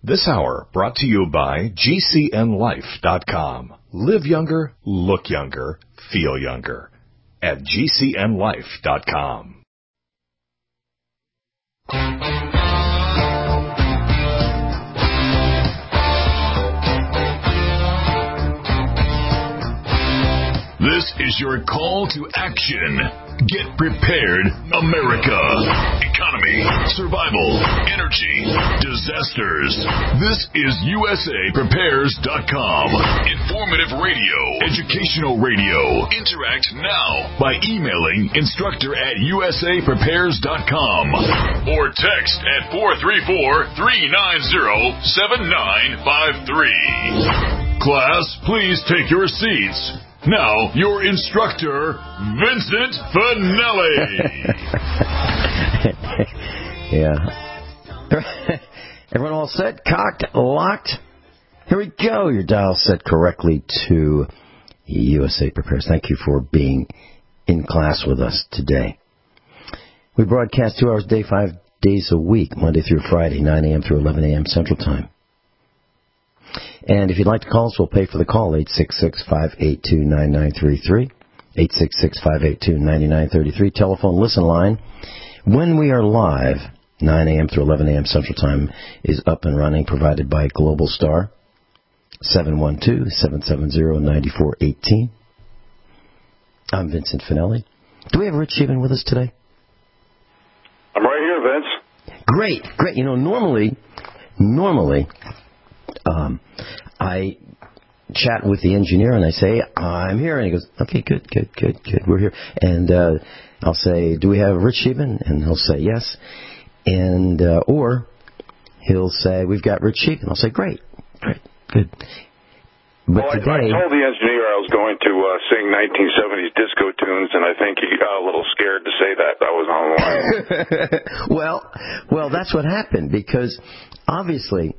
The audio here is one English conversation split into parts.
This hour brought to you by GCNLife.com. Live younger, look younger, feel younger at GCNLife.com. This is your call to action. Get prepared, America. Economy, survival, energy, disasters. This is USAPrepares.com. Informative radio, educational radio. Interact now by emailing instructor@USAPrepares.com or text at 434-390-7953. Class, please take your seats. Now, your instructor, Vincent Finelli. Yeah. Everyone all set? Cocked? Locked? Here we go. Your dial set correctly to USA Prepares. Thank you for being in class with us today. We broadcast 2 hours a day, 5 days a week, Monday through Friday, 9 a.m. through 11 a.m. Central Time. And if you'd like to call us, we'll pay for the call, 866-582-9933, 866-582-9933, telephone listen line. When we are live, 9 a.m. through 11 a.m. Central Time is up and running, provided by Global Star, 712-770-9418. I'm Vincent Finelli. Do we have Rich Sheehan with us today? I'm right here, Vince. Great. You know, normally, I chat with the engineer and I say, I'm here. And he goes, okay, good. We're here. And I'll say, do we have Rich Sheehan? And he'll say, yes. And or he'll say, we've got Rich Sheehan. I'll say, great, good. But well, today, I told the engineer I was going to sing 1970s disco tunes, and I think he got a little scared to say that. I was on the line. well, that's what happened, because obviously,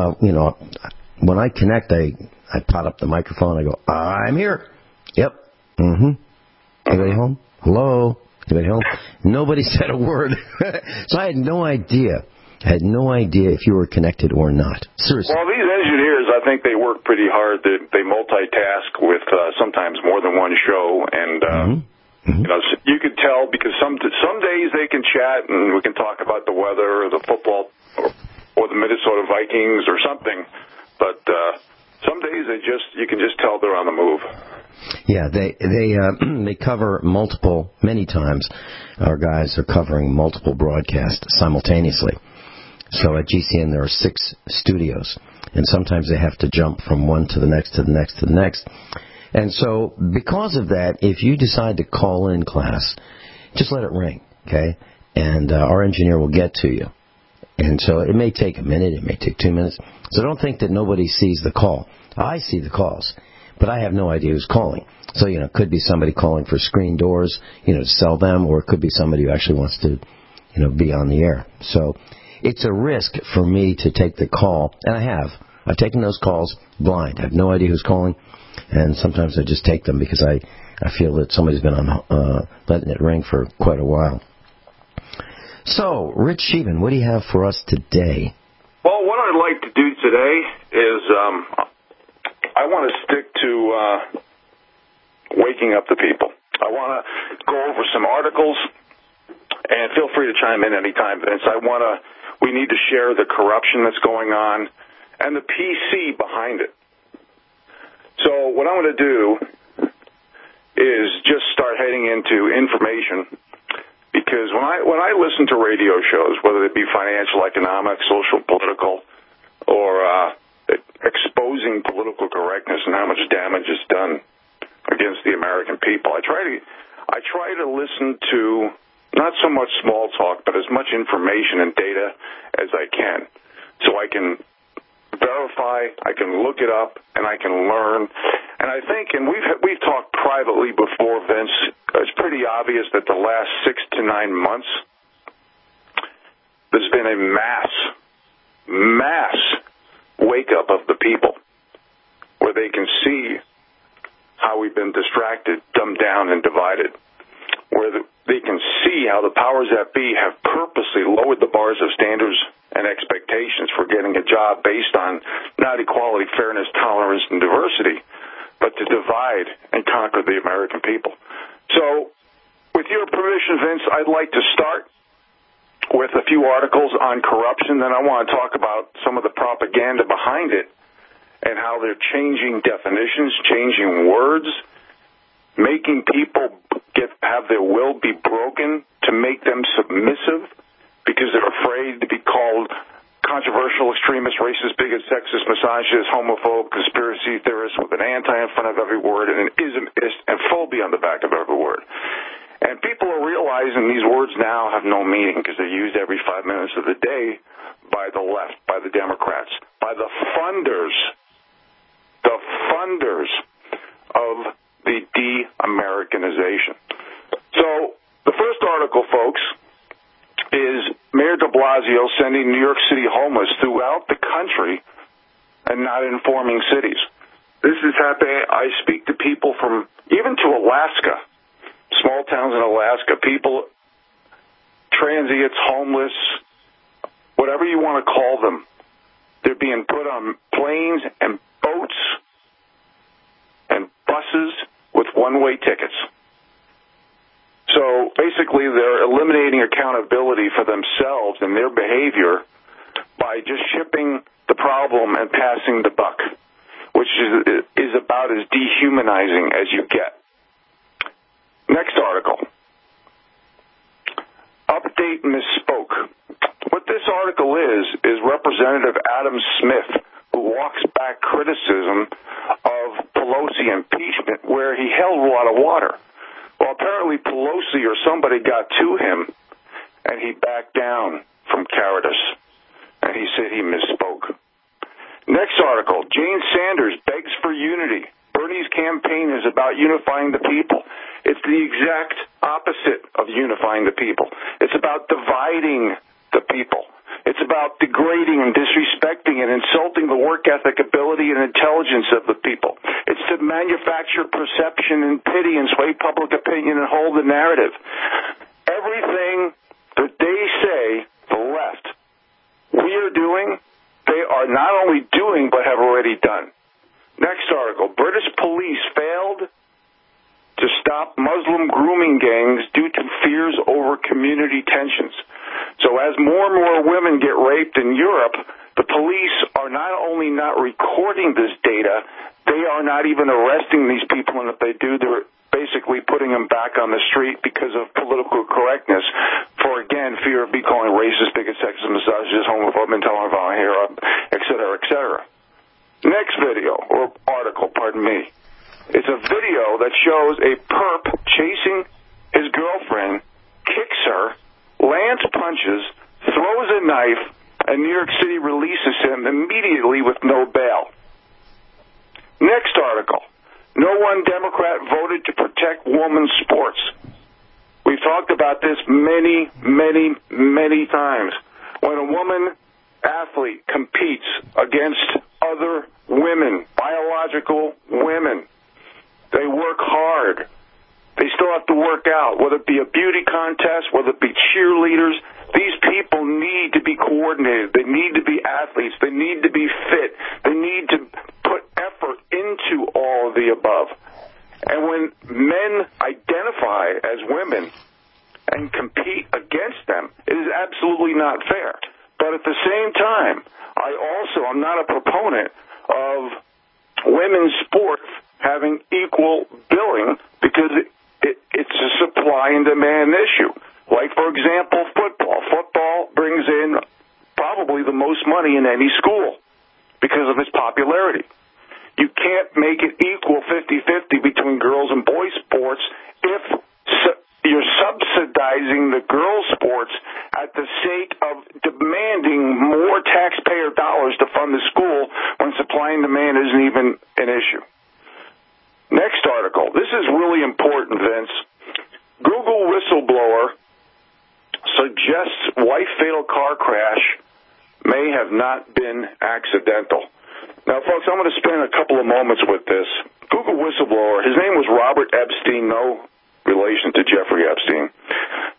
when I connect, I pot up the microphone. I go, I'm here. Yep. Anybody home? Hello? Anybody home? Nobody said a word. So I had no idea. If you were connected or not. Seriously. Well, these engineers, I think they work pretty hard. They multitask with sometimes more than one show, and you could tell, because some days they can chat and we can talk about the weather or the football or the Minnesota Vikings or something. But some days you can just tell they're on the move. Yeah, they cover many times. Our guys are covering multiple broadcasts simultaneously. So at GCN there are 6 studios, and sometimes they have to jump from one to the next to the next to the next. And so because of that, if you decide to call in class, just let it ring, okay? And our engineer will get to you. And so it may take a minute, it may take 2 minutes. So don't think that nobody sees the call. I see the calls, but I have no idea who's calling. So, it could be somebody calling for screen doors, to sell them, or it could be somebody who actually wants to, be on the air. So it's a risk for me to take the call, and I've taken those calls blind. I have no idea who's calling, and sometimes I just take them because I feel that somebody's been on letting it ring for quite a while. So, Rich Sheehan, what do you have for us today? Well, what I'd like to do today is I want to stick to waking up the people. I want to go over some articles, and feel free to chime in anytime, Vince. We need to share the corruption that's going on and the PC behind it. So what I'm going to do is just start heading into information, because when I listen to radio shows, whether it be financial, economic, social, political, or exposing political correctness and how much damage is done against the American people, I try to listen to not so much small talk, but as much information and data as I can, so I can verify, I can look it up, and I can learn. And I think, and we've talked privately before, Vince, it's pretty obvious that the last 6 to 9 months, there's been a mass wake-up of the people, where they can see how we've been distracted, dumbed down, and divided, where they can see how the powers that be have purposely lowered the bars of standards and expectations for getting a job based on not equality, fairness, tolerance, and diversity, but to divide and conquer the American people. So, with your permission, Vince, I'd like to start with a few articles on corruption. Then I want to talk about some of the propaganda behind it and how they're changing definitions, changing words, making people have their will be broken to make them submissive because they're afraid to be called controversial, extremist, racist, bigot, sexist, misogynist, homophobe, conspiracy theorist with an anti in front of every word and an ismist and phobia on the back of every word. And people are realizing these words now have no meaning because they're used every 5 minutes of the day by the left, by the Democrats, by the funders of the de-Americanization. So the first article, folks, is Mayor de Blasio sending New York City homeless throughout the country and not informing cities. This is happening. I speak to people from even to Alaska, small towns in Alaska, people, transients, homeless, whatever you want to call them. They're being put on planes and boats and buses with one-way tickets. So basically they're eliminating accountability for themselves and their behavior by just shipping the problem and passing the buck, which is about as dehumanizing as you get. Next article. Update misspoke. What this article is Representative Adam Smith, who walks back criticism of Pelosi impeachment where he held a lot of water. Well, apparently Pelosi or somebody got to him, and he backed down from cowardice, and he said he misspoke. Next article, Jane Sanders begs for unity. Bernie's campaign is about unifying the people. It's the exact opposite of unifying the people. It's about dividing the people. It's about degrading and disrespecting and insulting the work ethic, ability, and intelligence of the people. It's to manufacture perception and pity and sway public opinion and hold the narrative. Everything that they say, the left, we are doing, they are not only doing but have already done. Next article, British police failed to stop Muslim grooming gangs due to fears over community tensions. So as more and more women get raped in Europe, the police are not only not recording this data, they are not even arresting these people, and if they do, they're basically putting them back on the street because of political correctness for, again, fear of being called racist, bigot, sexist, misogynist, homophobe, intolerant, violent, et cetera, et cetera. Next video, or article, pardon me. It's a video that shows a perp chasing his girlfriend, kicks her, lands punches, throws a knife, and New York City releases him immediately with no bail. Next article. No one Democrat voted to protect women's sports. We've talked about this many, many, many times. When a woman athlete competes against other women, biological women, they work hard. They still have to work out, whether it be a beauty contest, whether it be cheerleaders. These people need to be coordinated. They need to be athletes. They need to be fit. They need to put effort into all of the above. And when men identify as women and compete against them, it is absolutely not fair. But at the same time, I also am not a proponent of women's sports having equal billing because it's a supply and demand issue. Like, for example, football. Football brings in probably the most money in any school because of its popularity. You can't make it equal 50-50 between girls and boys sports if you're subsidizing the girls' sports at the sake of demanding more taxpayer dollars to fund the school when supply and demand isn't even an issue. Next article. This is really important, Vince. Google whistleblower suggests wife fatal car crash may have not been accidental. Now, folks, I'm going to spend a couple of moments with this. Google whistleblower, his name was Robert Epstein, no relation to Jeffrey Epstein.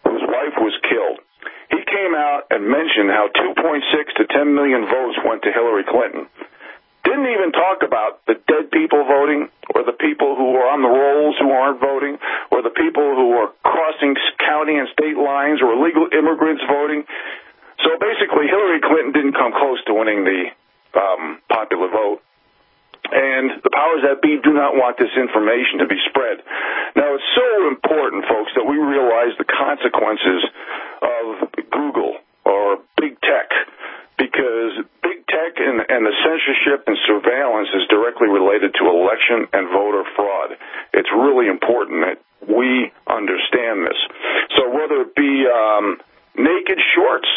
whose wife was killed. He came out and mentioned how 2.6 to 10 million votes went to Hillary Clinton. Didn't even talk about the dead people voting, or the people who are on the rolls who aren't voting, or the people who are crossing county and state lines, or illegal immigrants voting. So basically, Hillary Clinton didn't come close to winning the popular vote. And the powers that be do not want this information to be spread. Now, it's so important, folks, that we realize the consequences of Google or big tech, because big tech and the censorship and surveillance is directly related to election and voter fraud. It's really important that we understand this. So whether it be naked shorts,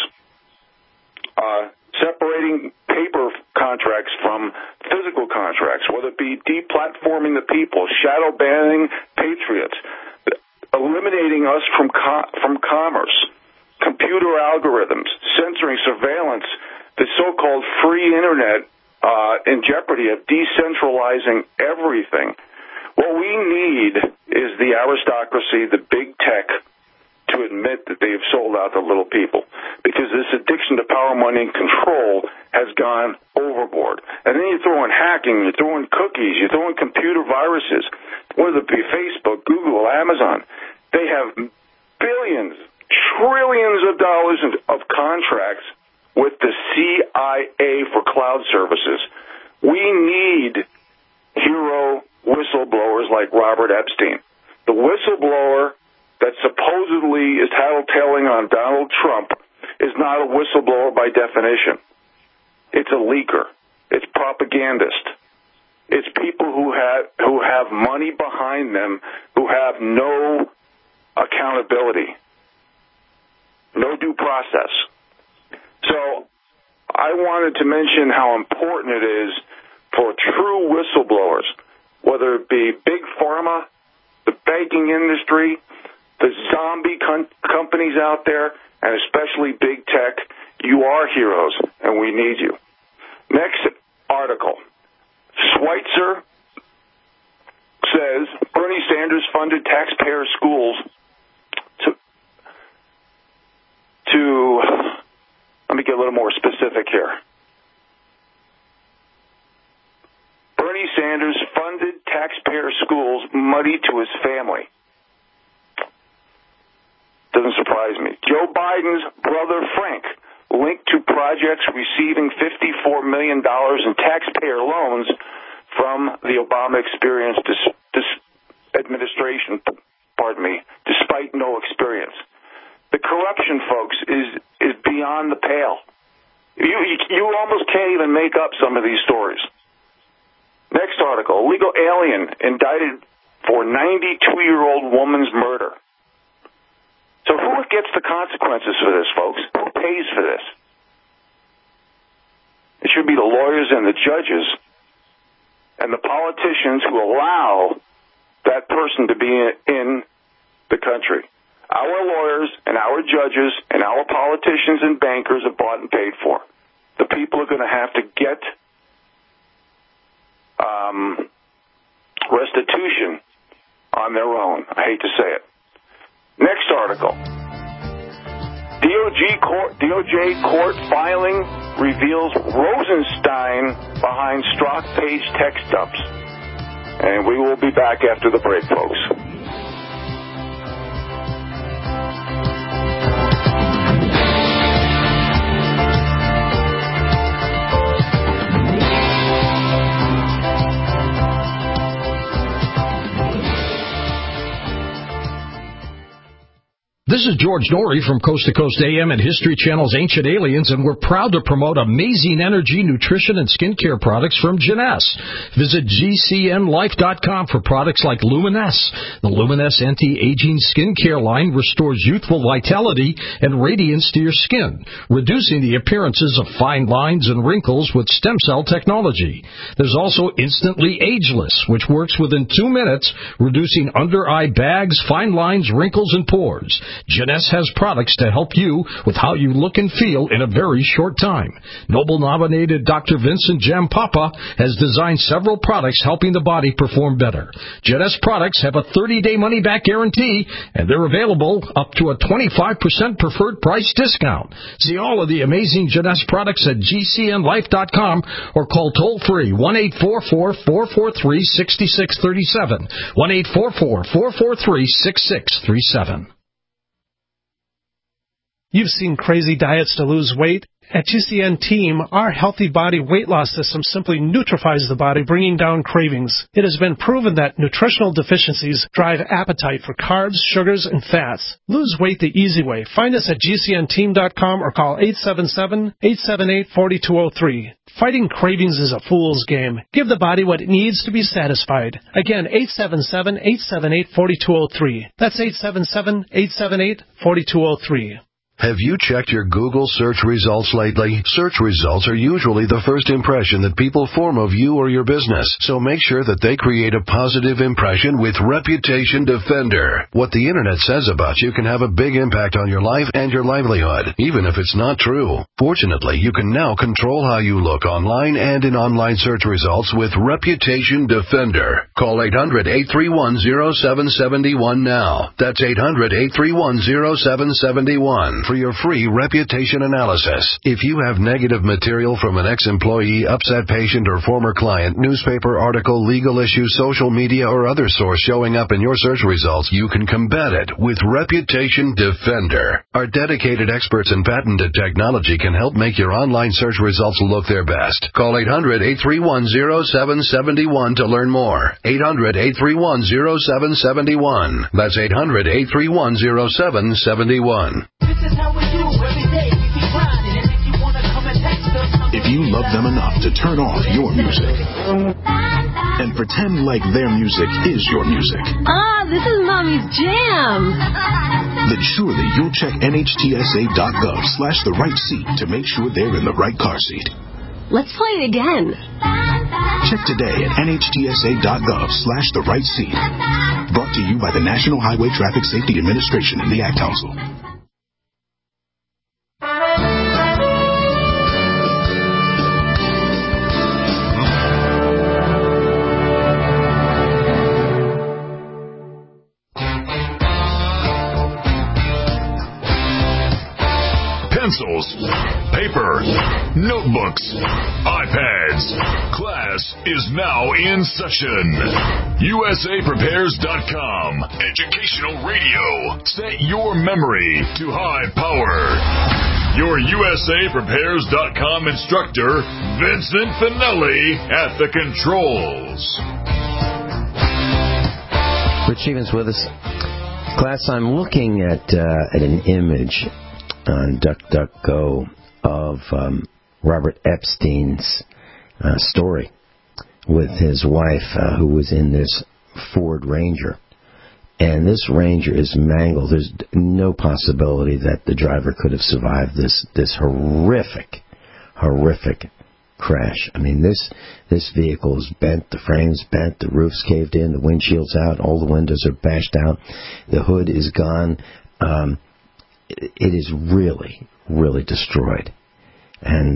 separating paper contracts from physical contracts, whether it be deplatforming the people, shadow banning patriots, eliminating us from commerce, computer algorithms, censoring surveillance, the so-called free internet in jeopardy of decentralizing everything. What we need is the aristocracy, the big tech, to admit that they have sold out the little people, because this addiction to power, money, and control has gone overboard. And then you throw in hacking, you throw in cookies, you throw in computer viruses, whether it be Facebook, Google, Amazon. They have billions, trillions of dollars of contracts with the CIA for cloud services. We need hero whistleblowers like Robert Epstein. The whistleblower that supposedly is tattletaling on Donald Trump is not a whistleblower by definition. It's a leaker. It's propagandist. It's people who have money behind them, who have no accountability, no due process. So I wanted to mention how important it is for true whistleblowers, whether it be big pharma, the banking industry, the zombie companies out there, and especially big tech. You are heroes, and we need you. Next article. Schweitzer says Bernie Sanders funded taxpayer schools to let me get a little more specific here. Bernie Sanders funded taxpayer schools money to his family. Doesn't surprise me. Joe Biden's brother Frank linked to projects receiving $54 million in taxpayer loans from the Obama administration, despite no experience. The corruption, folks, is beyond the pale. You almost can't even make up some of these stories. Next article. Illegal alien indicted for 92-year-old woman's murder. So who gets the consequences for this, folks? Who pays for this? It should be the lawyers and the judges and the politicians who allow that person to be in the country. Our lawyers and our judges and our politicians and bankers are bought and paid for. The people are going to have to get restitution on their own. I hate to say it. Next article. DOJ court filing reveals Rosenstein behind Strzok Page text dumps. And we will be back after the break, folks. This is George Norrie from Coast to Coast AM and History Channel's Ancient Aliens, and we're proud to promote amazing energy, nutrition, and skincare products from Jeunesse. Visit GCNlife.com for products like Luminesce. The Luminesce anti-aging skincare line restores youthful vitality and radiance to your skin, reducing the appearances of fine lines and wrinkles with stem cell technology. There's also Instantly Ageless, which works within 2 minutes, reducing under-eye bags, fine lines, wrinkles, and pores. Jeunesse has products to help you with how you look and feel in a very short time. Nobel-nominated Dr. Vincent Jampapa has designed several products helping the body perform better. Jeunesse products have a 30-day money-back guarantee, and they're available up to a 25% preferred price discount. See all of the amazing Jeunesse products at GCNlife.com or call toll-free 1-844-443-6637, 1-844-443-6637. You've seen crazy diets to lose weight. At GCN Team, our healthy body weight loss system simply neutralizes the body, bringing down cravings. It has been proven that nutritional deficiencies drive appetite for carbs, sugars, and fats. Lose weight the easy way. Find us at GCNteam.com or call 877-878-4203. Fighting cravings is a fool's game. Give the body what it needs to be satisfied. Again, 877-878-4203. That's 877-878-4203. Have you checked your Google search results lately? Search results are usually the first impression that people form of you or your business, so make sure that they create a positive impression with Reputation Defender. What the Internet says about you can have a big impact on your life and your livelihood, even if it's not true. Fortunately, you can now control how you look online and in online search results with Reputation Defender. Call 800-831-0771 now. That's 800-831-0771. For your free reputation analysis. If you have negative material from an ex-employee, upset patient, or former client, newspaper article, legal issue, social media, or other source showing up in your search results, you can combat it with Reputation Defender. Our dedicated experts in patented technology can help make your online search results look their best. Call 800-831-0771 to learn more. 800-831-0771. That's 800-831-0771. If you love them enough to turn off your music and pretend like their music is your music, this is Mommy's jam, then surely you'll check NHTSA.gov/the right seat to make sure they're in the right car seat. Let's play it again. Check today at NHTSA.gov/the right seat. Brought to you by the National Highway Traffic Safety Administration and the Ad Council. Pencils, paper, notebooks, iPads. Class is now in session. USAPrepares.com. Educational radio. Set your memory to high power. Your USAPrepares.com instructor, Vincent Finelli, at the controls. Rich Stevens with us. Class, I'm looking at an image on DuckDuckGo of Robert Epstein's story with his wife who was in this Ford Ranger. And this Ranger is mangled. There's no possibility that the driver could have survived this horrific crash. I mean, this vehicle is bent, the frame's bent, the roof's caved in, the windshield's out, all the windows are bashed out, the hood is gone. It is really, really destroyed. And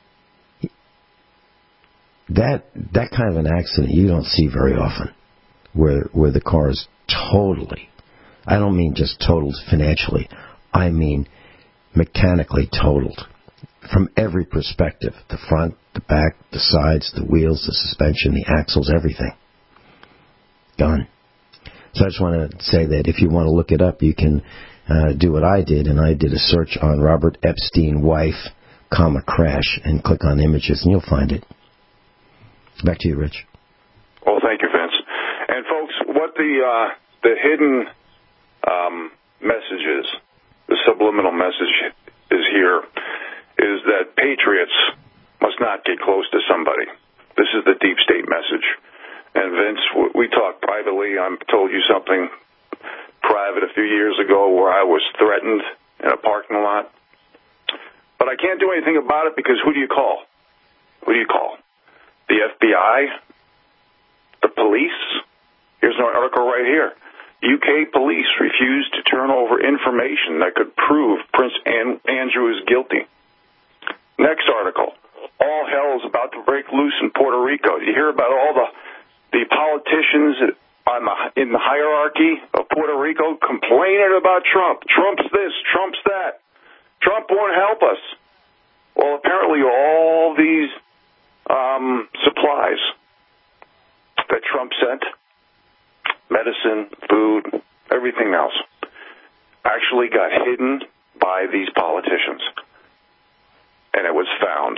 that kind of an accident you don't see very often, where the car is totally, I don't mean just totaled financially, I mean mechanically totaled from every perspective. The front, the back, the sides, the wheels, the suspension, the axles, everything. Gone. So I just want to say that if you want to look it up, you can do what I did, and I did a search on Robert Epstein wife, crash, and click on images, and you'll find it. Back to you, Rich. Well, thank you, Vince. And folks, what the hidden message is, the subliminal message is here, is that patriots must not get close to somebody. This is the deep state message. And Vince, we talked privately. I told you something private a few years ago where I was threatened in a parking lot. But I can't do anything about it because who do you call? Who do you call? The FBI? The police? Here's an article right here. UK police refused to turn over information that could prove Prince Andrew is guilty. Next article. All hell is about to break loose in Puerto Rico. You hear about all the politicians in the hierarchy of Puerto Rico complaining about Trump. Trump's this, Trump's that. Trump won't help us. Well, apparently all these supplies that Trump sent, medicine, food, everything else, actually got hidden by these politicians. And it was found.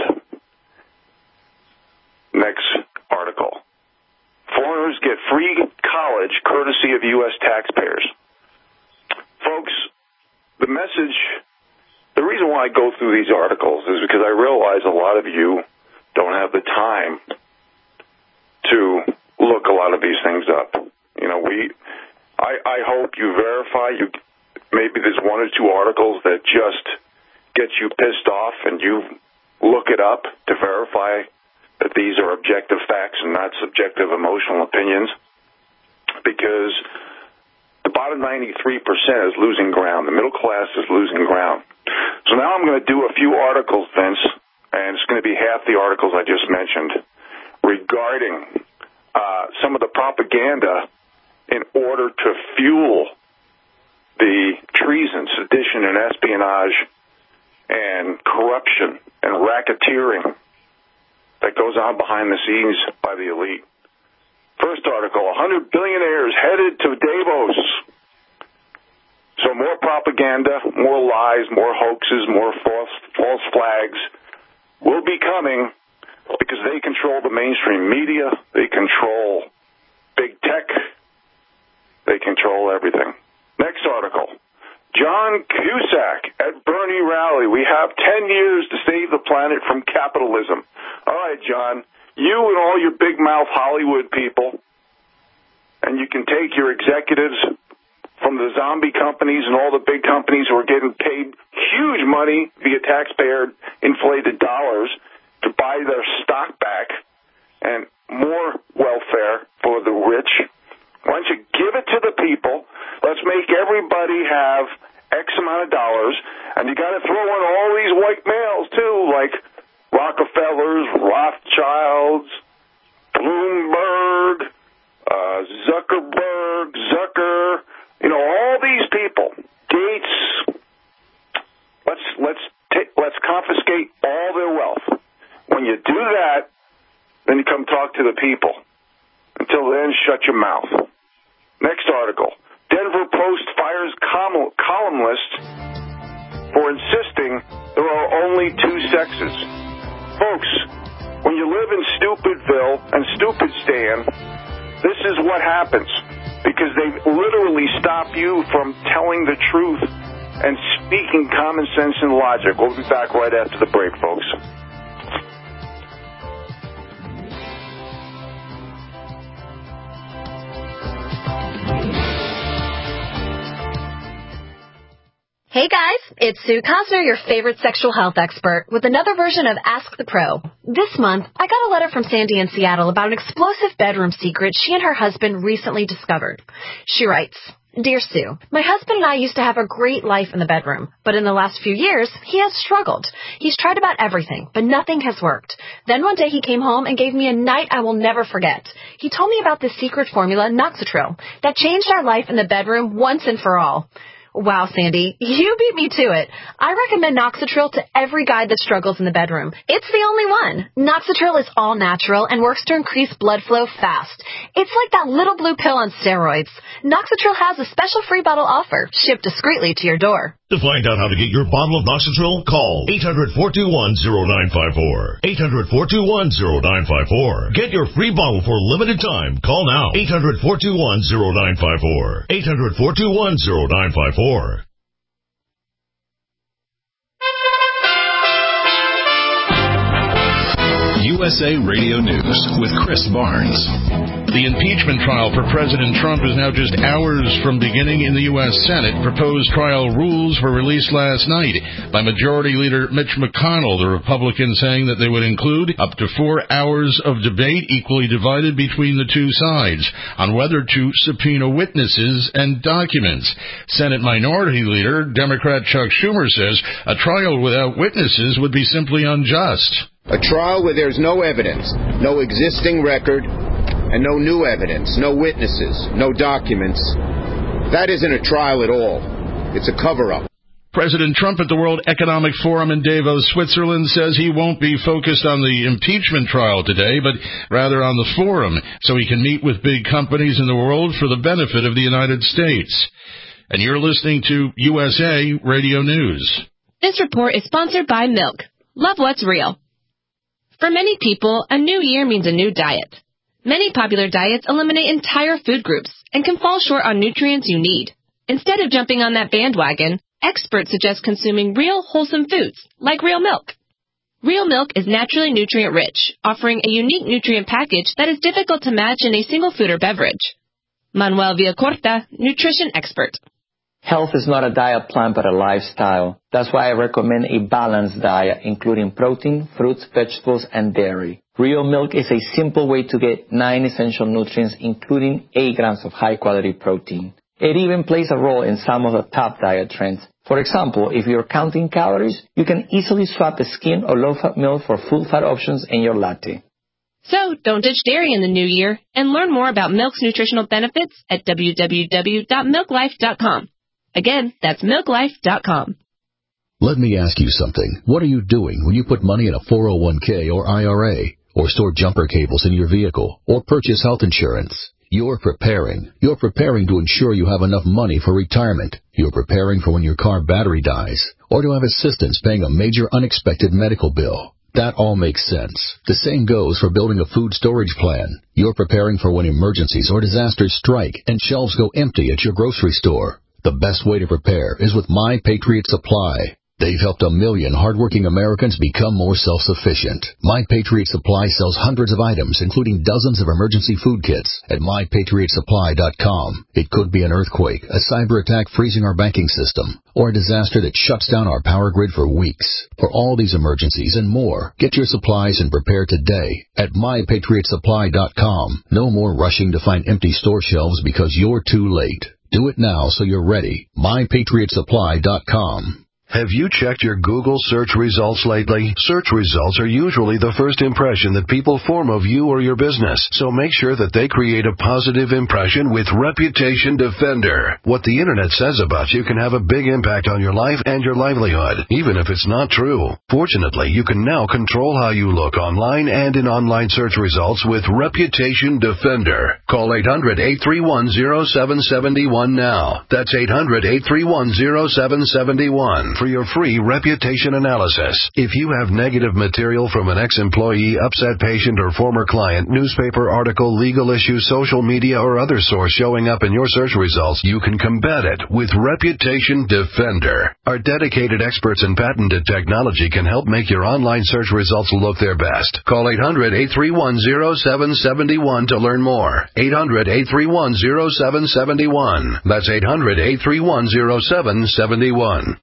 Next article. Foreigners get free college courtesy of U.S. taxpayers. Folks, the reason why I go through these articles is because I realize a lot of you don't have the time to look a lot of these things up. You know, I hope you verify. Maybe there's one or two articles that just get you pissed off and you look it up to verify that these are objective facts and not subjective emotional opinions, because the bottom 93% is losing ground. The middle class is losing ground. So now I'm going to do a few articles, Vince, and it's going to be half the articles I just mentioned, regarding some of the propaganda in order to fuel the treason, sedition, and espionage and corruption and racketeering that goes on behind the scenes by the elite. First article, 100 billionaires headed to Davos. So more propaganda, more lies, more hoaxes, more false flags will be coming because they control the mainstream media, they control big tech, they control everything. Next article. John Cusack at Bernie rally. We have 10 years to save the planet from capitalism. All right, John, you and all your big mouth Hollywood people, and you can take your executives from the zombie companies and all the big companies who are getting paid huge money via taxpayer-inflated dollars to buy their stock back and more welfare for the rich. Why don't you give it to the people? Let's make everybody have X amount of dollars, and you got to throw in all these white males too, like Rockefellers, Rothschilds, Bloomberg, Zuckerberg, Zucker, all these people, Gates. Let's confiscate all their wealth. When you do that, then you come talk to the people. Until then, shut your mouth. Next article. Denver Post fires columnist for insisting there are only two sexes. Folks, when you live in Stupidville and Stupidstan, this is what happens, because they literally stop you from telling the truth and speaking common sense and logic. We'll be back right after the break, folks. Hey guys, it's Sue Cosner, your favorite sexual health expert, with another version of Ask the Pro. This month, I got a letter from Sandy in Seattle about an explosive bedroom secret she and her husband recently discovered. She writes, Dear Sue, my husband and I used to have a great life in the bedroom, but in the last few years, he has struggled. He's tried about everything, but nothing has worked. Then one day he came home and gave me a night I will never forget. He told me about this secret formula, Noxatril, that changed our life in the bedroom once and for all. Wow, Sandy, you beat me to it. I recommend Noxatril to every guy that struggles in the bedroom. It's the only one. Noxatril is all natural and works to increase blood flow fast. It's like that little blue pill on steroids. Noxatril has a special free bottle offer, shipped discreetly to your door. To find out how to get your bottle of Noxatril, call 800-421-0954. 800-421-0954. Get your free bottle for a limited time. Call now. 800-421-0954. 800-421-0954. USA Radio News with Chris Barnes. The impeachment trial for President Trump is now just hours from beginning in the U.S. Senate. Proposed trial rules were released last night by Majority Leader Mitch McConnell, the Republican saying that they would include up to 4 hours of debate equally divided between the two sides on whether to subpoena witnesses and documents. Senate Minority Leader Democrat Chuck Schumer says a trial without witnesses would be simply unjust. A trial where there's no evidence, no existing record, and no new evidence, no witnesses, no documents, that isn't a trial at all. It's a cover-up. President Trump at the World Economic Forum in Davos, Switzerland, says he won't be focused on the impeachment trial today, but rather on the forum, so he can meet with big companies in the world for the benefit of the United States. And you're listening to USA Radio News. This report is sponsored by Milk. Love what's real. For many people, a new year means a new diet. Many popular diets eliminate entire food groups and can fall short on nutrients you need. Instead of jumping on that bandwagon, experts suggest consuming real, wholesome foods, like real milk. Real milk is naturally nutrient-rich, offering a unique nutrient package that is difficult to match in a single food or beverage. Manuel Villacorta, nutrition expert. Health is not a diet plan, but a lifestyle. That's why I recommend a balanced diet, including protein, fruits, vegetables, and dairy. Real milk is a simple way to get 9 essential nutrients, including 8 grams of high-quality protein. It even plays a role in some of the top diet trends. For example, if you're counting calories, you can easily swap the skim or low-fat milk for full-fat options in your latte. So, don't ditch dairy in the new year, and learn more about milk's nutritional benefits at www.milklife.com. Again, that's milklife.com. Let me ask you something. What are you doing when you put money in a 401k or IRA, or store jumper cables in your vehicle, or purchase health insurance? You're preparing. You're preparing to ensure you have enough money for retirement. You're preparing for when your car battery dies, or to have assistance paying a major unexpected medical bill. That all makes sense. The same goes for building a food storage plan. You're preparing for when emergencies or disasters strike and shelves go empty at your grocery store. The best way to prepare is with My Patriot Supply. They've helped 1 million hardworking Americans become more self-sufficient. My Patriot Supply sells hundreds of items, including dozens of emergency food kits at MyPatriotSupply.com. It could be an earthquake, a cyber attack freezing our banking system, or a disaster that shuts down our power grid for weeks. For all these emergencies and more, get your supplies and prepare today at MyPatriotSupply.com. No more rushing to find empty store shelves because you're too late. Do it now so you're ready. MyPatriotSupply.com. Have you checked your Google search results lately? Search results are usually the first impression that people form of you or your business, so make sure that they create a positive impression with Reputation Defender. What the Internet says about you can have a big impact on your life and your livelihood, even if it's not true. Fortunately, you can now control how you look online and in online search results with Reputation Defender. Call 800-831-0771 now. That's 800-831-0771. For your free reputation analysis. If you have negative material from an ex-employee, upset patient, or former client, newspaper article, legal issue, social media, or other source showing up in your search results, you can combat it with Reputation Defender. Our dedicated experts in patented technology can help make your online search results look their best. Call 800-831-0771 to learn more. 800-831-0771. That's 800-831-0771.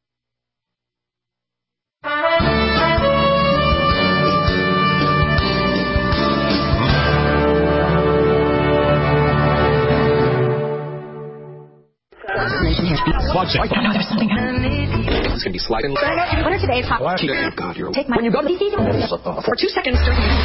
There's something. It's going to be sliding. What are today's hot? Oh, God, you're... Take my... When you go to... For 2 seconds...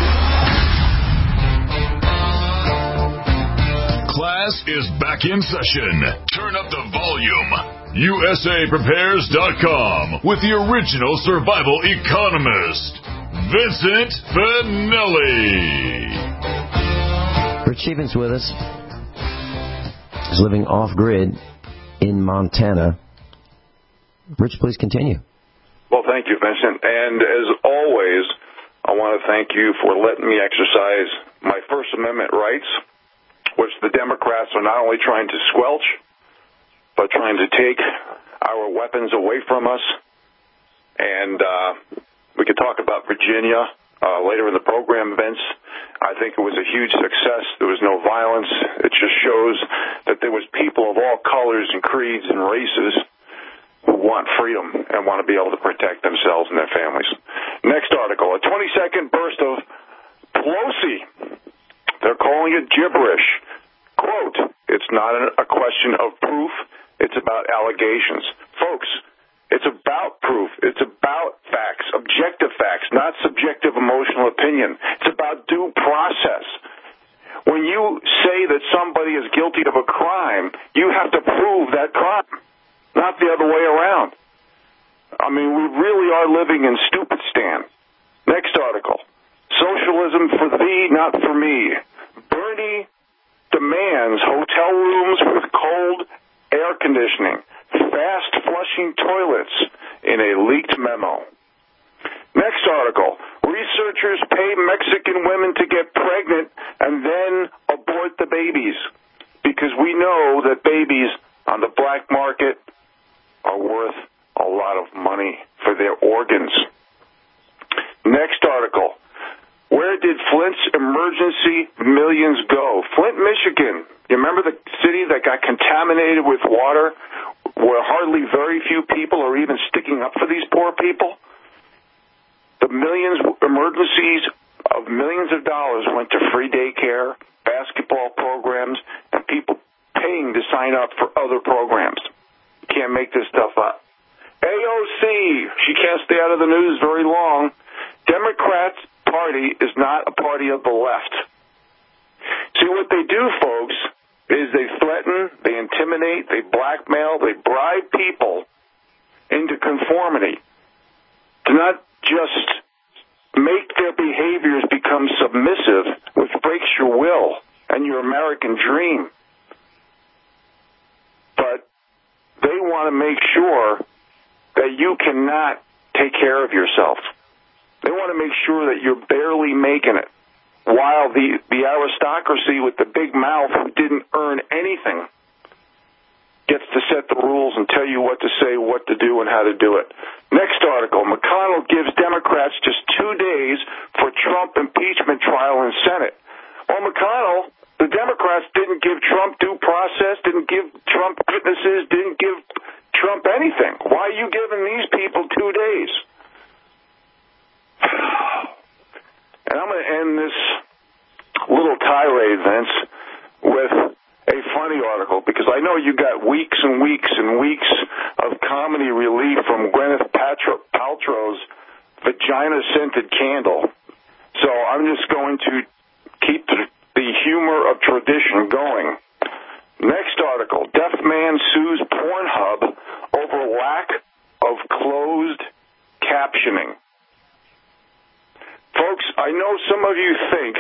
Class is back in session. Turn up the volume. USAPrepares.com with the original survival economist, Vincent Finelli. Rich Stevens with us. He's living off-grid in Montana. Rich, please continue. Well, thank you, Vincent. And as always, I want to thank you for letting me exercise my First Amendment rights, which the Democrats are not only trying to squelch, but trying to take our weapons away from us. And we could talk about Virginia later in the program, Vince. I think it was a huge success. There was no violence. It just shows that there was people of all colors and creeds and races who want freedom and want to be able to protect themselves and their families. Next article, a 20-second burst of Pelosi. They're calling it gibberish. Quote, it's not a question of proof. It's about allegations. Folks, it's about proof. It's about facts, objective facts, not subjective emotional opinion. It's about due process. When you say that somebody is guilty of a crime, you have to prove that crime, not the other way around. I mean, we really are living in Stupidistan. Next article. Socialism for thee, not for me. Bernie demands hotel rooms with cold air conditioning, fast flushing toilets in a leaked memo. Next article. Researchers pay Mexican women to get pregnant and then abort the babies because we know that babies on the black market are worth a lot of money for their organs. Next article. Where did Flint's emergency millions go? Flint, Michigan. You remember the city that got contaminated with water where hardly very few people are even sticking up for these poor people? The emergencies of millions of dollars went to free daycare, basketball programs, and people paying to sign up for other programs. You can't make this stuff up. AOC, she can't stay out of the news very long. Democrats' party is not a party of the left. See, what they do, folks, is they threaten, they intimidate, they blackmail, they bribe people into conformity to not just make their behaviors become submissive, which breaks your will and your American dream, but they want to make sure that you cannot take care of yourself. They want to make sure that you're barely making it, while the aristocracy with the big mouth who didn't earn anything gets to set the rules and tell you what to say, what to do, and how to do it. Next article, McConnell gives Democrats just 2 days for Trump impeachment trial in Senate. Well, McConnell, the Democrats didn't give Trump due process, didn't give Trump witnesses, didn't give Trump anything. Why are you giving these people 2 days? And I'm going to end this little tirade, Vince, with a funny article, because I know you got weeks and weeks and weeks of comedy relief from Gwyneth Paltrow's vagina-scented candle. So I'm just going to keep the humor of tradition going. Next article. Deaf man sues Pornhub over lack of closed captioning. Folks, I know some of you think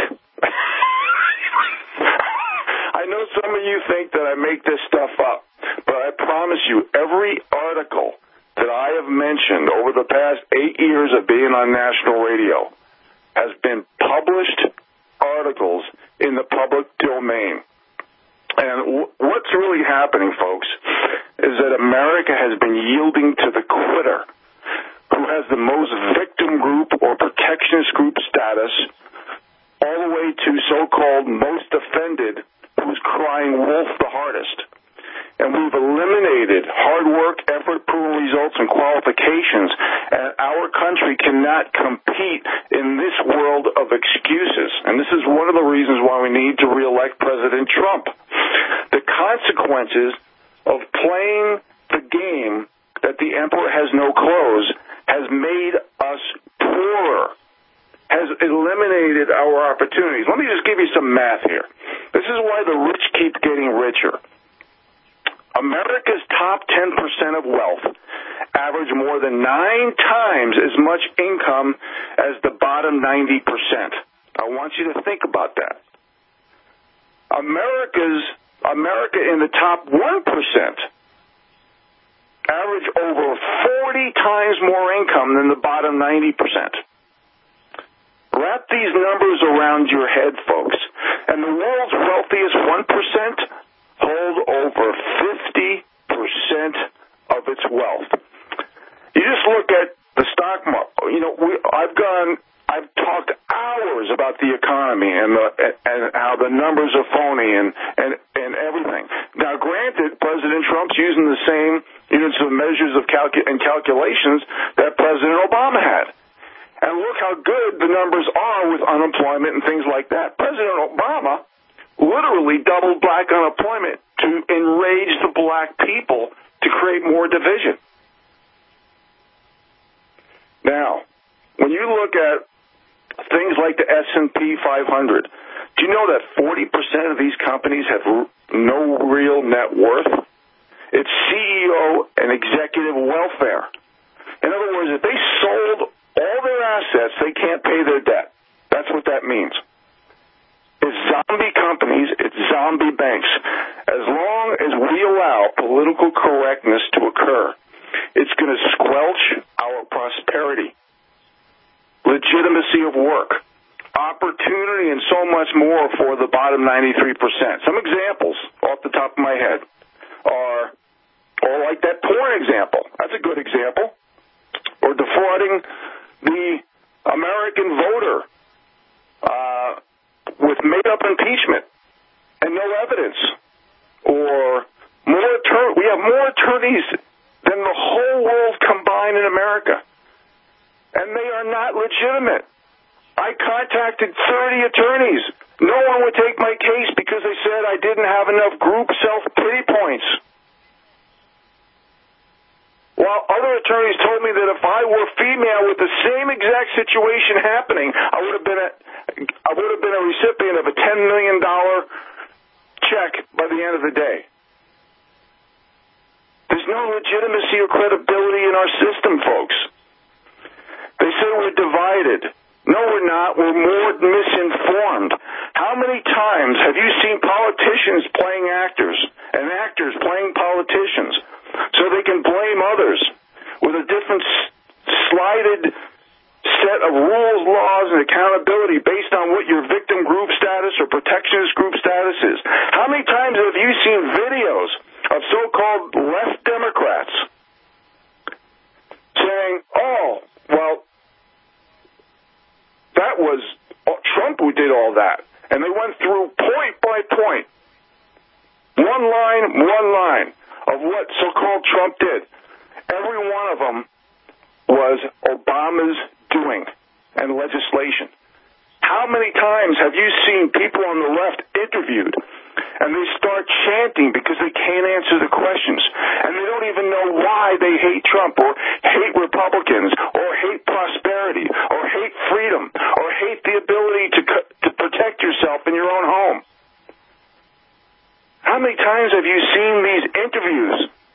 that I make this stuff up, but I promise you, every article that I have mentioned over the past 8 years of being on national radio has been published articles in the public domain. And what's really happening, folks, is that America has been yielding to the quitter, who has the most victim group or protectionist group status, all the way to so-called most offended, who's crying wolf the hardest. And we've eliminated hard work, effort, proven results, and qualifications, and our country cannot compete in this world of excuses. And this is one of the reasons why we need to reelect President Trump. The consequences of playing the game that the emperor has no clothes has made us poorer, has eliminated our opportunities. Let me just give you some math here. This is why the rich keep getting richer. America's top 10% of wealth average more than 9 times as much income as the bottom 90%. I want you to think about that. America in the top 1% average over 40 times more income than the bottom 90%. Wrap these numbers around your head, folks. And the world's wealthiest 1% hold over 50% of its wealth. You just look at the stock market. You know, I've talked hours about the the economy and how the numbers are phony and everything. Now, granted, President Trump's using the same units of measures of calculations that President Obama had. And look how good the numbers are with unemployment and things like that. President Obama literally doubled black unemployment to enrage the black people to create more division. Now, when you look at things like the S&P 500, do you know that 40% of these companies have no real net worth? It's CEO and executive welfare. In other words, if they sold all their assets, they can't pay their debt. That's what that means. It's zombie companies, it's zombie banks. As long as we allow political correctness to occur, it's going to squelch our prosperity, legitimacy of work, opportunity, and so much more for the bottom 93%. Some examples off the top of my head are, like that porn example. That's a good example. Or defrauding the American voter with made-up impeachment and no evidence. Or we have more attorneys than the whole world combined in America. And they are not legitimate. I contacted 30 attorneys. No one would take my case because they said I didn't have enough group self-pity points. While other attorneys told me that if I were female with the same exact situation happening, I would have been a recipient of a $10 million check by the end of the day. There's no legitimacy or credibility in our system, folks. They say we're divided. No, we're not. We're more misinformed. How many times have you seen politicians playing actors and actors playing politicians so they can blame others with a different slighted set of rules, laws, and accountability based on what your victim group status or protectionist group status is? How many times have you seen videos of so-called left Democrats saying, oh, well, that was Trump who did all that. And they went through point by point, one line of what so-called Trump did. Every one of them was Obama's doing and legislation. How many times have you seen people on the left interviewed and they start chanting because they can't answer the questions and they don't even know why they hate Trump or hate Republicans or hate prosperity or hate freedom or hate the ability to protect yourself in your own home? How many times have you seen these interviews?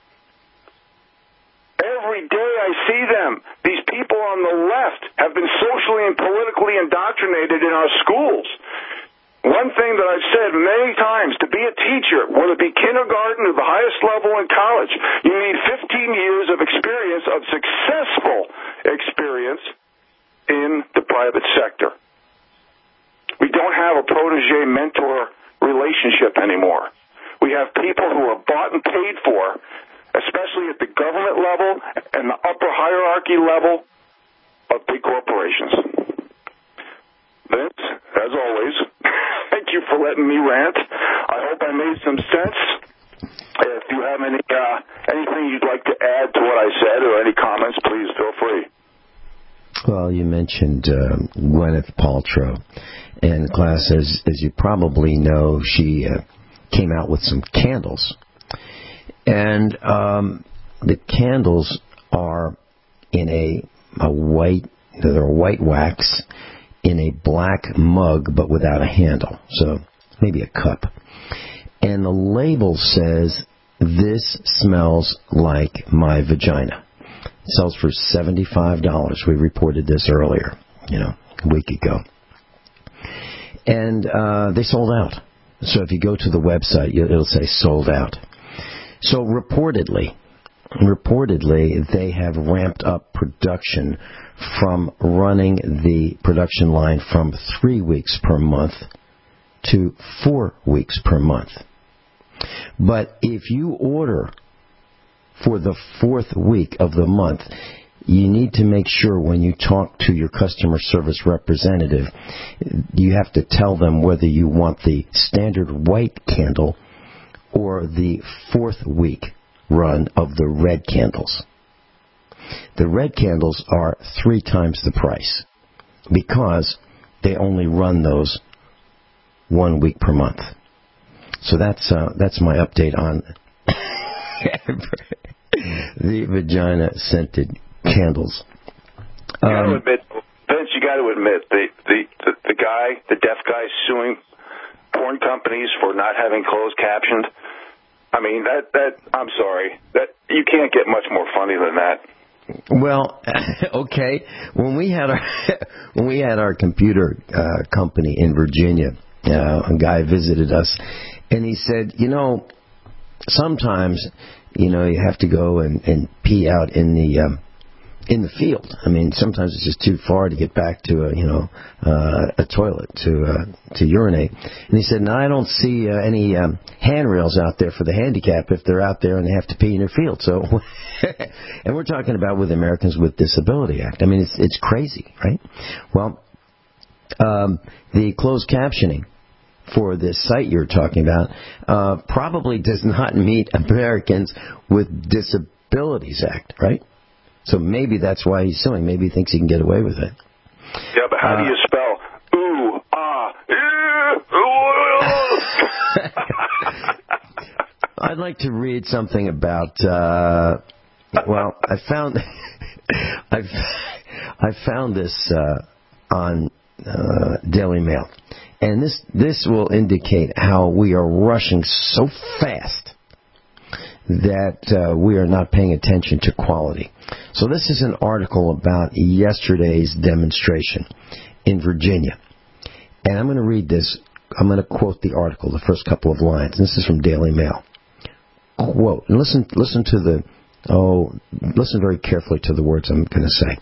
Every day I see them. These people on the left have been socially and politically indoctrinated in our schools. One thing that I've said many times, to be a teacher, whether it be kindergarten or the highest level in college, you need 15 years of experience, of successful experience in the private sector. We don't have a protege-mentor relationship anymore. We have people who are bought and paid for, especially at the government level and the upper hierarchy level of big corporations. Vince, as always, thank you for letting me rant. I hope I made some sense. If you have anything you'd like to add to what I said or any comments, please feel free. Well, you mentioned Gwyneth Paltrow. And, class, as you probably know, she came out with some candles. And the candles are in a white wax in a black mug but without a handle, so maybe a cup. And the label says, "This smells like my vagina." It sells for $75. We reported this earlier, a week ago. And they sold out. So if you go to the website, it'll say sold out. So reportedly, they have ramped up production from running the production line from 3 weeks per month to 4 weeks per month. But if you order for the 4th week of the month, you need to make sure when you talk to your customer service representative, you have to tell them whether you want the standard white candle or the 4th week run of the red candles. The red candles are 3 times the price because they only run those 1 week per month. So that's my update on the vagina-scented candles. You got to admit, Vince, the guy, the deaf guy suing porn companies for not having closed captioned. I mean, that I'm sorry, that you can't get much more funny than that. Well, okay. When we had our computer company in Virginia, a guy visited us, and he said, sometimes, you have to go and pee out in the field. I mean, sometimes it's just too far to get back to a toilet to urinate. And he said, "No, I don't see any handrails out there for the handicap if they're out there and they have to pee in their field." So, and we're talking about with Americans with Disability Act. I mean, it's crazy, right? Well, the closed captioning for this site you're talking about probably does not meet Americans with Disabilities Act, right? So maybe that's why he's suing. Maybe he thinks he can get away with it. Yeah, but how do you spell ooh, ah, I'd like to read something about, I found this on Daily Mail. And this will indicate how we are rushing so fast that we are not paying attention to quality. So this is an article about yesterday's demonstration in Virginia. And I'm going to read this. I'm going to quote the article, the first couple of lines. This is from Daily Mail. Quote, and listen very carefully to the words I'm going to say.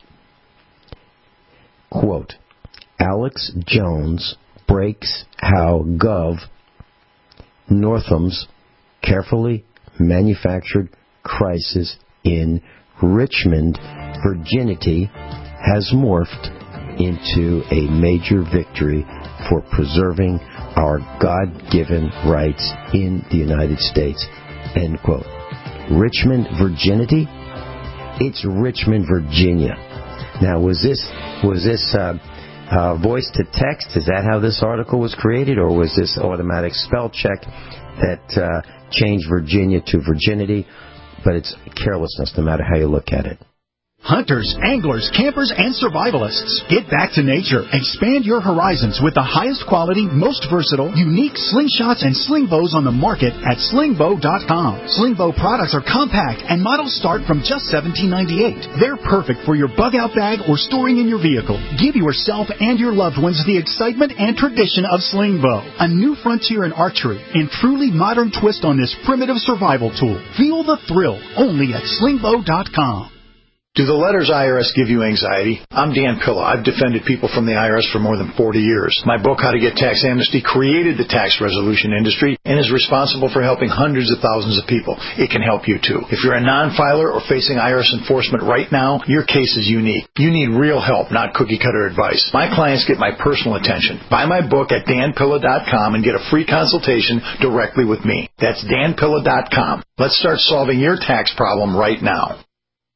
Quote, Alex Jones breaks how Gov. Northam's carefully manufactured crisis in Richmond, virginity, has morphed into a major victory for preserving our God-given rights in the United States. End quote. Richmond, virginity? It's Richmond, Virginia. Now, was this voice to text? Is that how this article was created, or was this automatic spell check that changed Virginia to virginity? But it's carelessness, no matter how you look at it. Hunters, anglers, campers, and survivalists, get back to nature. Expand your horizons with the highest quality, most versatile, unique slingshots and sling bows on the market at slingbow.com. Slingbow products are compact and models start from just $17.98. They're perfect for your bug-out bag or storing in your vehicle. Give yourself and your loved ones the excitement and tradition of Slingbow, a new frontier in archery and truly modern twist on this primitive survival tool. Feel the thrill only at slingbow.com. Do the letters IRS give you anxiety? I'm Dan Pilla. I've defended people from the IRS for more than 40 years. My book, How to Get Tax Amnesty, created the tax resolution industry and is responsible for helping hundreds of thousands of people. It can help you, too. If you're a non-filer or facing IRS enforcement right now, your case is unique. You need real help, not cookie-cutter advice. My clients get my personal attention. Buy my book at danpilla.com and get a free consultation directly with me. That's danpilla.com. Let's start solving your tax problem right now.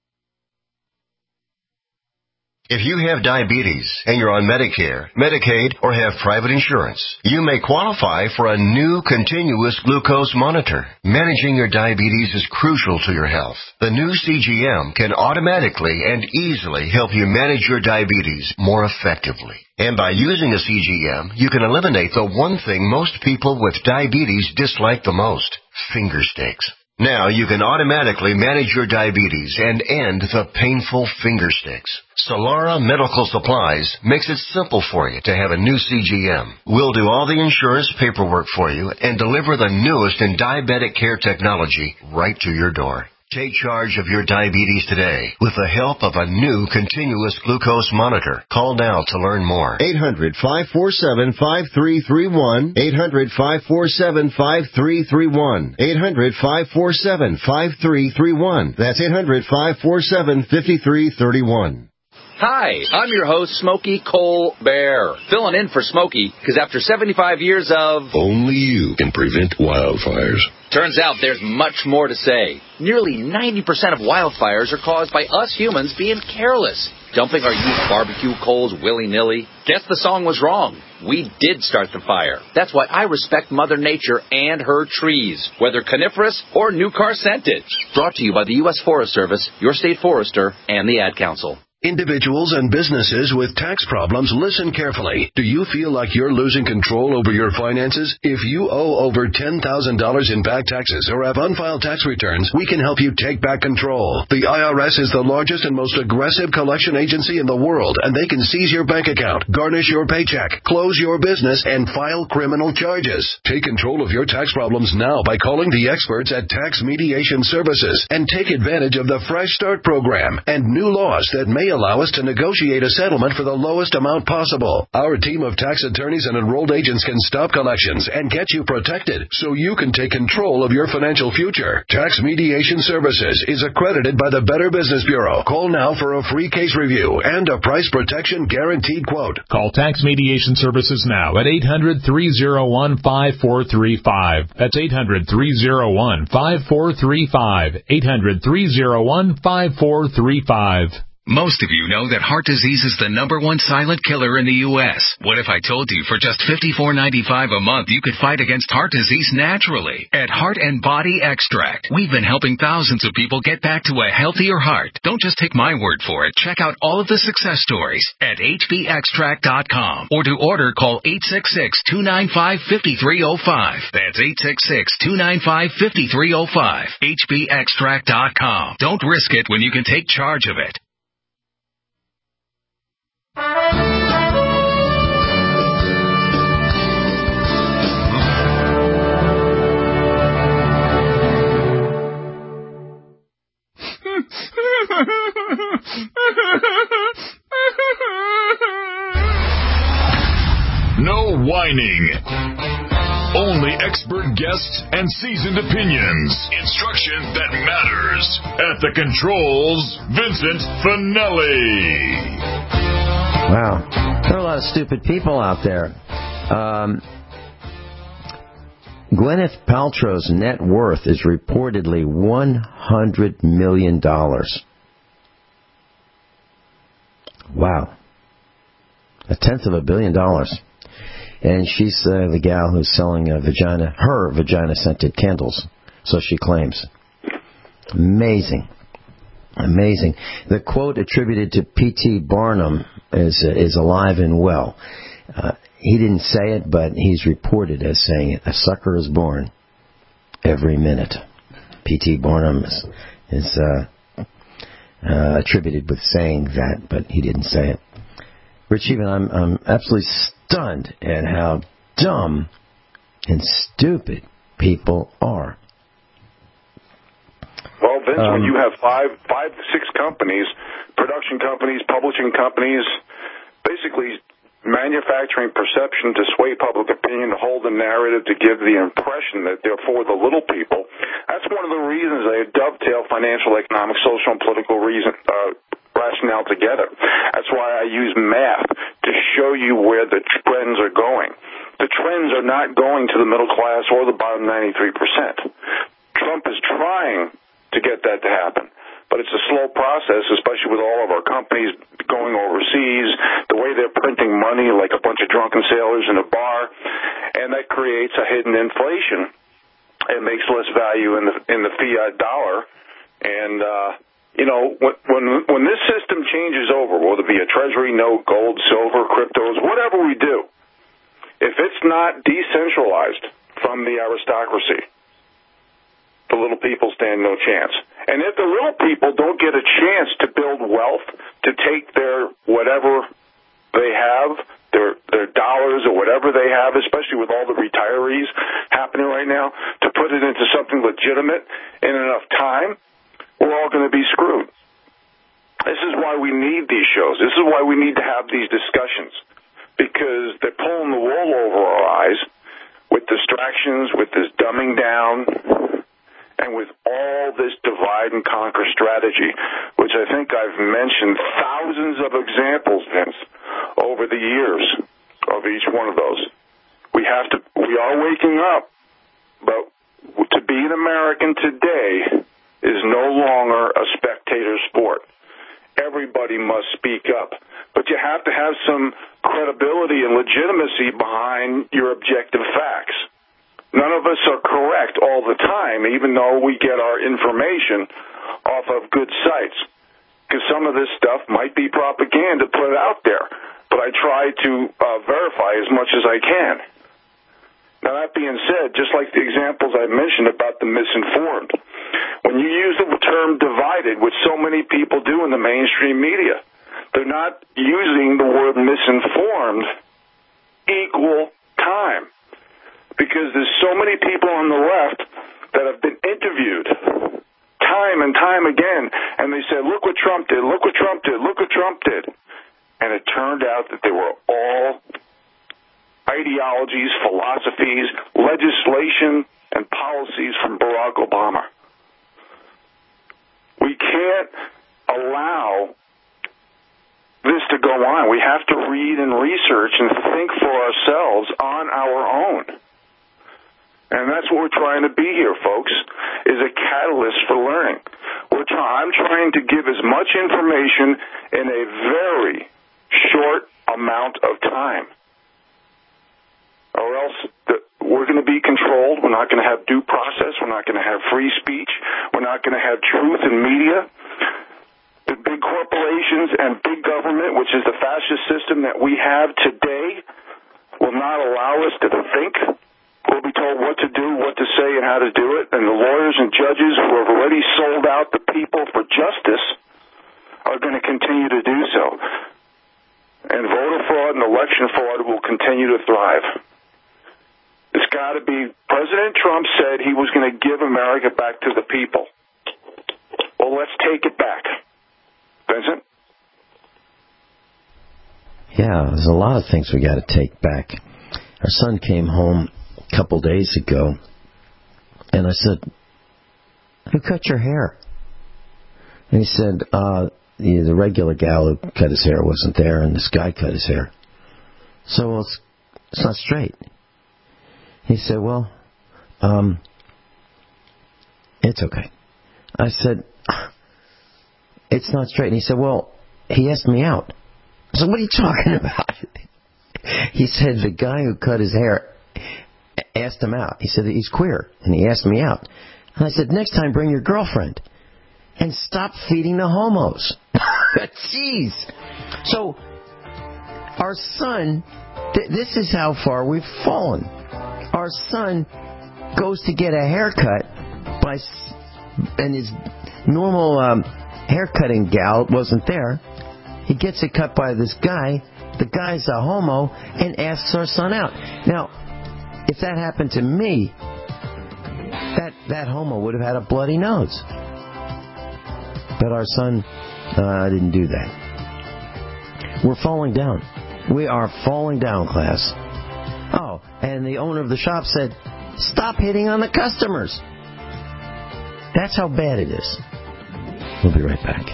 If you have diabetes and you're on Medicare, Medicaid, or have private insurance, you may qualify for a new continuous glucose monitor. Managing your diabetes is crucial to your health. The new CGM can automatically and easily help you manage your diabetes more effectively. And by using a CGM, you can eliminate the one thing most people with diabetes dislike the most: finger sticks. Now you can automatically manage your diabetes and end the painful finger sticks. Solara Medical Supplies makes it simple for you to have a new CGM. We'll do all the insurance paperwork for you and deliver the newest in diabetic care technology right to your door. Take charge of your diabetes today with the help of a new continuous glucose monitor. Call now to learn more. 800-547-5331. 800-547-5331. 800-547-5331. That's 800-547-5331. Hi, I'm your host, Smokey Colbert, filling in for Smokey, because after 75 years of... Only you can prevent wildfires. Turns out there's much more to say. Nearly 90% of wildfires are caused by us humans being careless, dumping our used barbecue coals willy-nilly. Guess the song was wrong. We did start the fire. That's why I respect Mother Nature and her trees, whether coniferous or new car scented. Brought to you by the U.S. Forest Service, your state forester, and the Ad Council. Individuals and businesses with tax problems, listen carefully. Do you feel like you're losing control over your finances? If you owe over $10,000 in back taxes or have unfiled tax returns, we can help you take back control. The IRS is the largest and most aggressive collection agency in the world, and they can seize your bank account, garnish your paycheck, close your business, and file criminal charges. Take control of your tax problems now by calling the experts at Tax Mediation Services and take advantage of the Fresh Start program and new laws that may allow us to negotiate a settlement for the lowest amount possible. Our team of tax attorneys and enrolled agents can stop collections and get you protected so you can take control of your financial future. Tax Mediation Services is accredited by the Better Business Bureau. Call now for a free case review and a price protection guaranteed quote. Call Tax Mediation Services now at 800-301-5435. That's 800-301-5435. 800-301-5435. Most of you know that heart disease is the #1 silent killer in the U.S. What if I told you for just $54.95 a month you could fight against heart disease naturally? At Heart and Body Extract, we've been helping thousands of people get back to a healthier heart. Don't just take my word for it. Check out all of the success stories at hbextract.com. Or to order, call 866-295-5305. That's 866-295-5305. hbextract.com. Don't risk it when you can take charge of it. No whining. Only expert guests and seasoned opinions. Instruction that matters. At the controls, Vincent Finelli. Wow. There are a lot of stupid people out there. Gwyneth Paltrow's net worth is reportedly $100 million. Wow. $1/10 billion. And she's the gal who's selling her vagina-scented candles, so she claims. Amazing. Amazing. The quote attributed to P.T. Barnum is alive and well. He didn't say it, but he's reported as saying it. A sucker is born every minute. P.T. Barnum is attributed with saying that, but he didn't say it. Rich, even I'm absolutely stunned at how dumb and stupid people are. Well, Vince, when you have five to six companies, production companies, publishing companies, basically manufacturing perception to sway public opinion, to hold the narrative, to give the impression that they're for the little people, that's one of the reasons they dovetail financial, economic, social, and political rationale together. That's why I use math to show you where the trends are going. The trends are not going to the middle class or the bottom 93%. Trump is trying to get that to happen. But it's a slow process, especially with all of our companies going overseas, the way they're printing money like a bunch of drunken sailors in a bar, and that creates a hidden inflation. It makes less value in the fiat dollar. And, when this system changes over, whether it be a treasury note, gold, silver, cryptos, whatever we do, if it's not decentralized from the aristocracy, the little people stand no chance. And if the little people don't get a chance to build wealth, to take their whatever they have, their dollars or whatever they have, especially with all the retirees happening right now, to put it into something legitimate in enough time, we're all going to be screwed. This is why we need these shows. This is why we need to have these discussions, because they're pulling the wool over our eyes with distractions, with this dumbing down, and with all this divide and conquer strategy, which I think I've mentioned thousands of examples, Vince, over the years of each one of those. We are waking up, but to be an American today is no longer a spectator sport. Everybody must speak up, but you have to have some credibility and legitimacy behind your objective facts. None of us are correct all the time, even though we get our information off of good sites, because some of this stuff might be propaganda put out there, but I try to verify as much as I can. Now, that being said, just like the examples I mentioned about the misinformed, when you use the term divided, which so many people do in the mainstream media, they're not using the word misinformed equal time. Because there's so many people on the left that have been interviewed time and time again, and they said, look what Trump did, look what Trump did, look what Trump did. And it turned out that they were all ideologies, philosophies, legislation, and policies from Barack Obama. We can't allow this to go on. We have to read and research and think for ourselves on our own. And that's what we're trying to be here, folks, is a catalyst for learning. I'm trying to give as much information in a very short amount of time. Or else we're going to be controlled. We're not going to have due process. We're not going to have free speech. We're not going to have truth in media. The big corporations and big government, which is the fascist system that we have today, will not allow us to think. We'll be told what to do, what to say, and how to do it. And the lawyers and judges who have already sold out the people for justice are going to continue to do so. And voter fraud and election fraud will continue to thrive. It's got to be, President Trump said he was going to give America back to the people. Well, let's take it back. Vincent? Yeah, there's a lot of things we got to take back. Our son came home a couple days ago, and I said, who cut your hair? And he said, the regular gal who cut his hair wasn't there, and this guy cut his hair. So, well, it's not straight. He said, well, it's okay. I said, it's not straight. And he said, well, he asked me out. I said, what are you talking about? He said the guy who cut his hair asked him out. He said that he's queer, and he asked me out. And I said, next time bring your girlfriend. And stop feeding the homos. Jeez. So, our son, this is how far we've fallen. Our son goes to get a haircut and his normal haircutting gal wasn't there. He gets it cut by this guy. The guy's a homo and asks our son out. Now, if that happened to me, that homo would have had a bloody nose. But our son didn't do that. We're falling down. We are falling down, class. Oh, and the owner of the shop said, stop hitting on the customers. That's how bad it is. We'll be right back.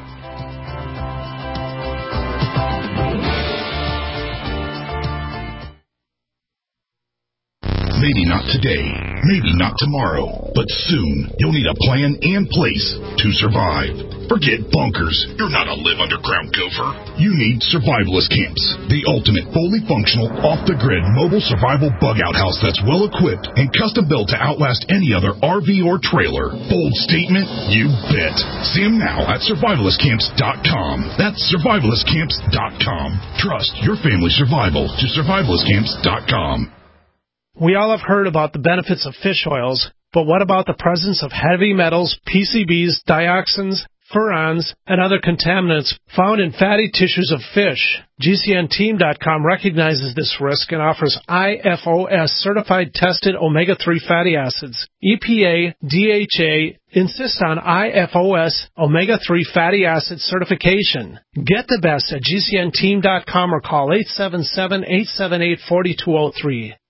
Maybe not today, maybe not tomorrow, but soon you'll need a plan and place to survive. Forget bunkers. You're not a live underground gopher. You need survivalist camps, the ultimate fully functional, off-the-grid mobile survival bug-out house that's well-equipped and custom-built to outlast any other RV or trailer. Bold statement? You bet. See them now at survivalistcamps.com. That's survivalistcamps.com. Trust your family's survival to survivalistcamps.com. We all have heard about the benefits of fish oils, but what about the presence of heavy metals, PCBs, dioxins, furans, and other contaminants found in fatty tissues of fish. GCNteam.com recognizes this risk and offers IFOS certified tested omega-3 fatty acids. EPA, DHA insist on IFOS omega-3 fatty acid certification. Get the best at GCNteam.com or call 877-878-4203.